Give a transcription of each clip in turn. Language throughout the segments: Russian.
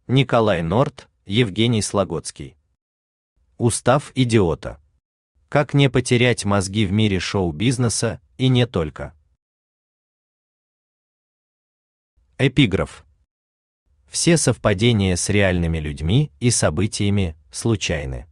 Николай Норт, Евгений Слогодский. Устав идиота. Как не потерять мозги в мире шоу-бизнеса, и не только. Эпиграф. Все совпадения с реальными людьми и событиями случайны.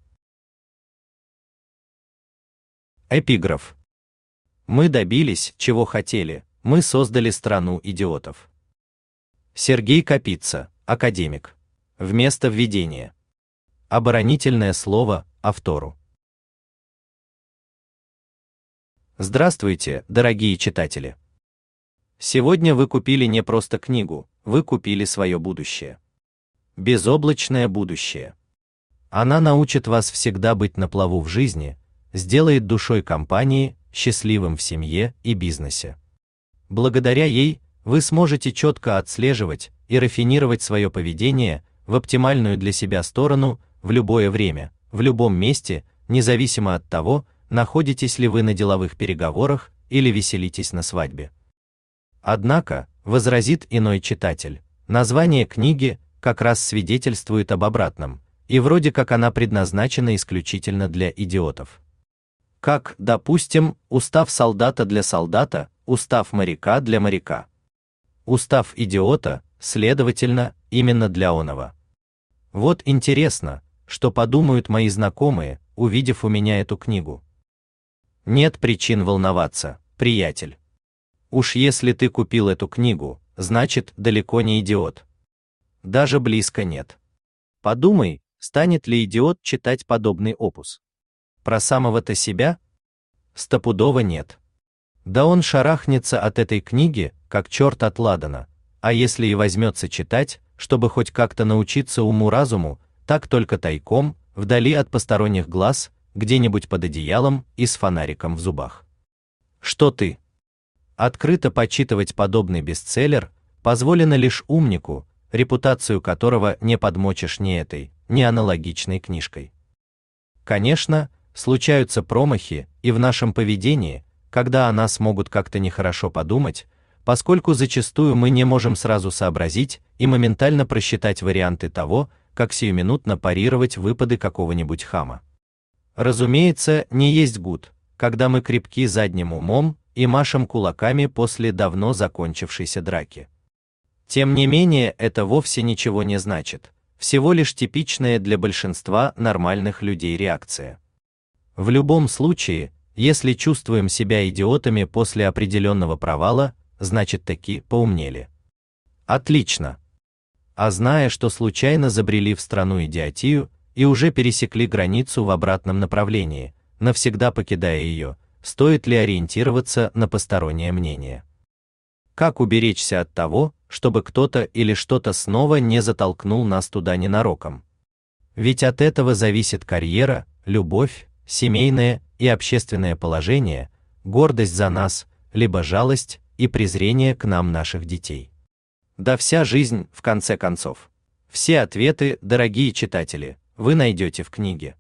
Эпиграф. Мы добились, чего хотели, мы создали страну идиотов. Сергей Капица, академик. Вместо введения. Оборонительное слово автору. Здравствуйте, дорогие читатели. Сегодня вы купили не просто книгу, вы купили свое будущее. Безоблачное будущее. Она научит вас всегда быть на плаву в жизни, сделает душой компании счастливым в семье и бизнесе. Благодаря ей вы сможете четко отслеживать и рафинировать свое поведение в оптимальную для себя сторону в любое время, в любом месте, независимо от того, находитесь ли вы на деловых переговорах или веселитесь на свадьбе. Однако, возразит иной читатель, название книги как раз свидетельствует об обратном, и вроде как она предназначена исключительно для идиотов. Как, допустим, устав солдата для солдата, устав моряка для моряка. Устав идиота, следовательно, именно для оного. Вот интересно, что подумают мои знакомые, увидев у меня эту книгу. Нет причин волноваться, приятель. Уж если ты купил эту книгу, значит, далеко не идиот. Даже близко нет. Подумай, станет ли идиот читать подобный опус. Про самого-то себя? Стопудово нет. Да он шарахнется от этой книги, как черт от ладана, а если и возьмется читать, чтобы хоть как-то научиться уму-разуму, так только тайком, вдали от посторонних глаз, где-нибудь под одеялом и с фонариком в зубах. Что ты? Открыто почитывать подобный бестселлер позволено лишь умнику, репутацию которого не подмочишь ни этой, ни аналогичной книжкой. Конечно, случаются промахи и в нашем поведении, когда о нас могут как-то нехорошо подумать, поскольку зачастую мы не можем сразу сообразить и моментально просчитать варианты того, как сиюминутно парировать выпады какого-нибудь хама. Разумеется, не есть гуд, когда мы крепки задним умом и машем кулаками после давно закончившейся драки. Тем не менее, это вовсе ничего не значит, всего лишь типичная для большинства нормальных людей реакция. В любом случае, если чувствуем себя идиотами после определенного провала, значит таки поумнели. Отлично. А зная, что случайно забрели в страну идиотию и уже пересекли границу в обратном направлении, навсегда покидая ее, стоит ли ориентироваться на постороннее мнение? Как уберечься от того, чтобы кто-то или что-то снова не затолкнул нас туда ненароком? Ведь от этого зависит карьера, любовь, семейное и общественное положение, гордость за нас, либо жалость и презрение к нам наших детей. Да вся жизнь, в конце концов. Все ответы, дорогие читатели, вы найдете в книге.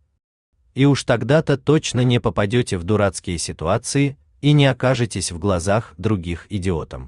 И уж тогда-то точно не попадете в дурацкие ситуации и не окажетесь в глазах других идиотом.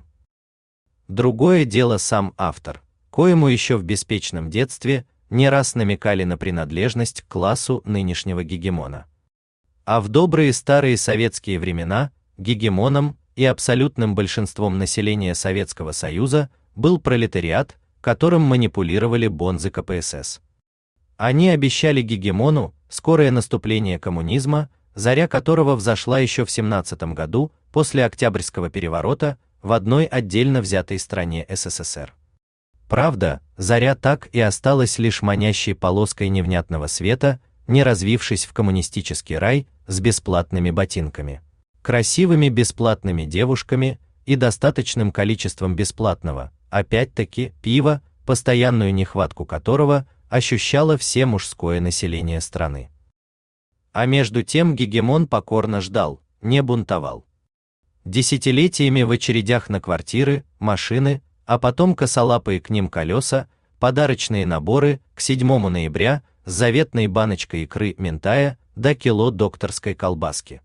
Другое дело сам автор, коему еще в беспечном детстве не раз намекали на принадлежность к классу нынешнего гегемона. А в добрые старые советские времена гегемоном и абсолютным большинством населения Советского Союза был пролетариат, которым манипулировали бонзы КПСС. Они обещали гегемону скорое наступление коммунизма, заря которого взошла еще в 17 году после Октябрьского переворота в одной отдельно взятой стране СССР. Правда, заря так и осталась лишь манящей полоской невнятного света, не развившись в коммунистический рай с бесплатными ботинками, красивыми бесплатными девушками и достаточным количеством бесплатного, опять-таки, пива, постоянную нехватку которого ощущало все мужское население страны. А между тем гегемон покорно ждал, не бунтовал. Десятилетиями в очередях на квартиры, машины, а потом косолапые к ним колеса, подарочные наборы к 7 ноября с заветной баночкой икры минтая до кило докторской колбаски.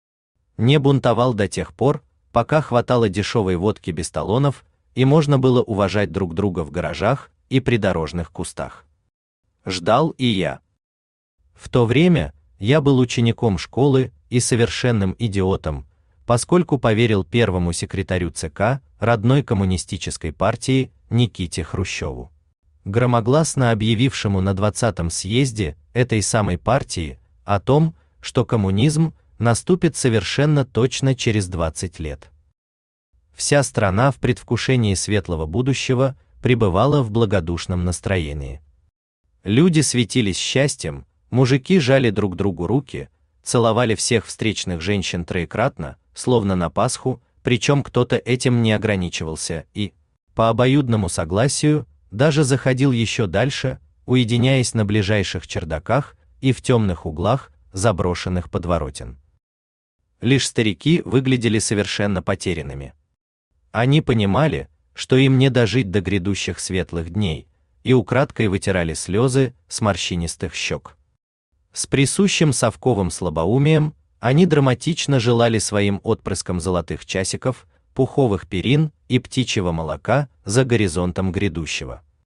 Не бунтовал до тех пор, пока хватало дешевой водки без талонов, и можно было уважать друг друга в гаражах и придорожных кустах. Ждал и я. В то время я был учеником школы и совершенным идиотом, поскольку поверил первому секретарю ЦК родной коммунистической партии Никите Хрущеву, громогласно объявившему на 20-м съезде этой самой партии о том, что коммунизм наступит совершенно точно через 20 лет. Вся страна в предвкушении светлого будущего пребывала в благодушном настроении. Люди светились счастьем, мужики жали друг другу руки, целовали всех встречных женщин троекратно, словно на Пасху, причем кто-то этим не ограничивался и, по обоюдному согласию, даже заходил еще дальше, уединяясь на ближайших чердаках и в темных углах заброшенных подворотен. Лишь старики выглядели совершенно потерянными. Они понимали, что им не дожить до грядущих светлых дней, и украдкой вытирали слезы с морщинистых щек. С присущим совковым слабоумием они драматично желали своим отпрыскам золотых часиков, пуховых перин и птичьего молока за горизонтом грядущего.